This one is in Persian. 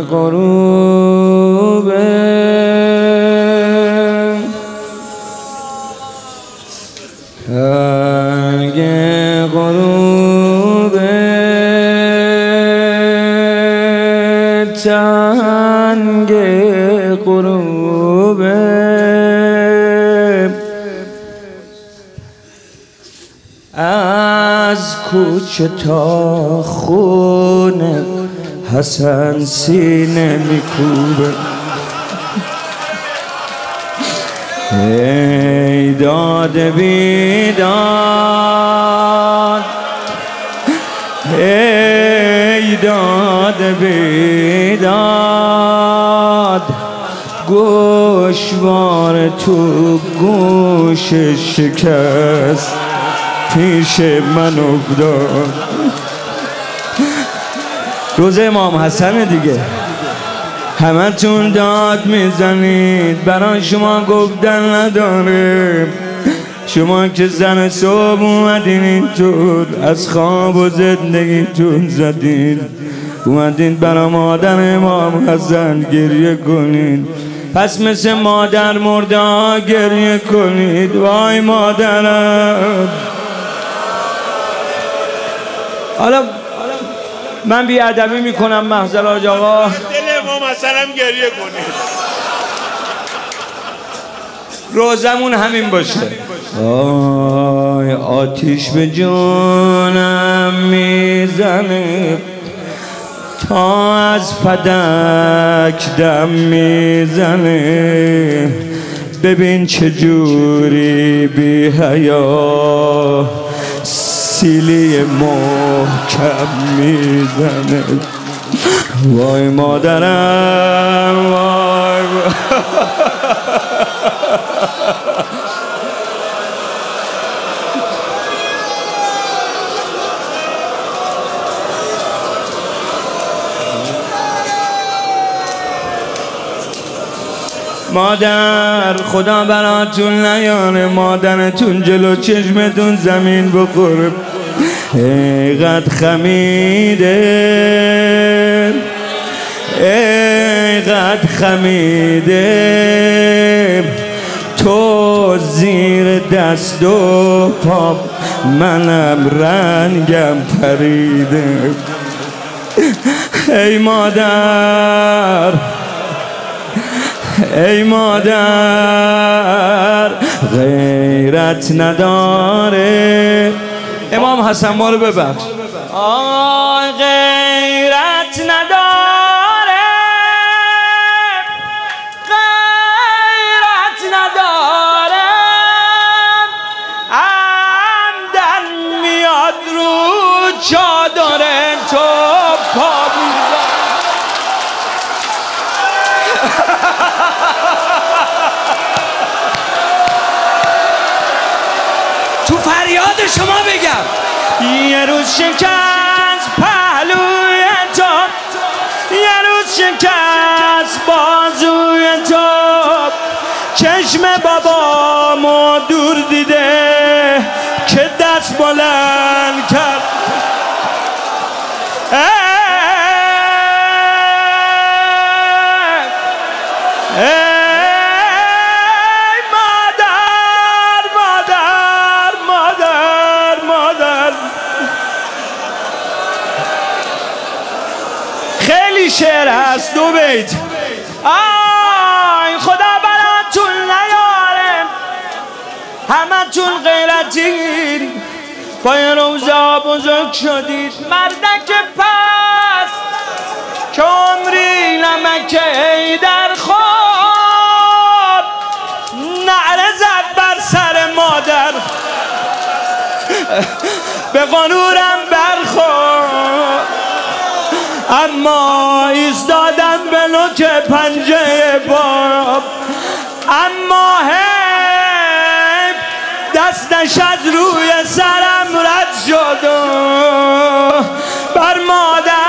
غروب تنگ غروب تنگ غروب از کوچه تا خونه حسن سینه میکوبه ای داد بیداد ای داد بیداد گوشوار تو گوش شکست پیش من افتاد روز امام حسن دیگه همه تون داد میزنید برای شما گفتن نداره شما که زن صبح اومدین اینطور از خواب و زندگیتون زدین اومدین برای مادر امام حسن گریه کنید پس مثل مادر مرده گریه کنید وای مادرم حالا من بی‌ادبی میکنم محضر حاج آقا دل امام حسن هم گریه کنید روزمون همین باشه آی آتیش به جونم میزنه تا از فدک دم میزنه ببین چجوری بی حیا سیلی محکم میزنه وای مادرم وای مادر خدا براتون نیاره مادرتون جلو چشمتون زمین بخوره اینقدر خمیده اینقدر خمیده تو زیر دست و پا منم رنگم پریده ای مادر ای مادر غیرت نداره امام حسن ما رو ببخش آی غیرت نداره غیرت نداره عمدن میاد رو چادر تو پا تو فریاد شما بگم یه روز شکست پهلوی تو یه روز شکست بازوی تو چشم بابامو دور دیده که دست بلند کرد خیلی شعر هست دو بیت آی خدا براتون نیاره همه تون غیرتین پای روزا بزرگ شدید مردک پس که عمری نمک در خواب نعره زد بر سر مادر به قانورم برخورد اما ایستادم به نوک پنجه باب اما حیف دستش از روی سرم رد شد و بر مادر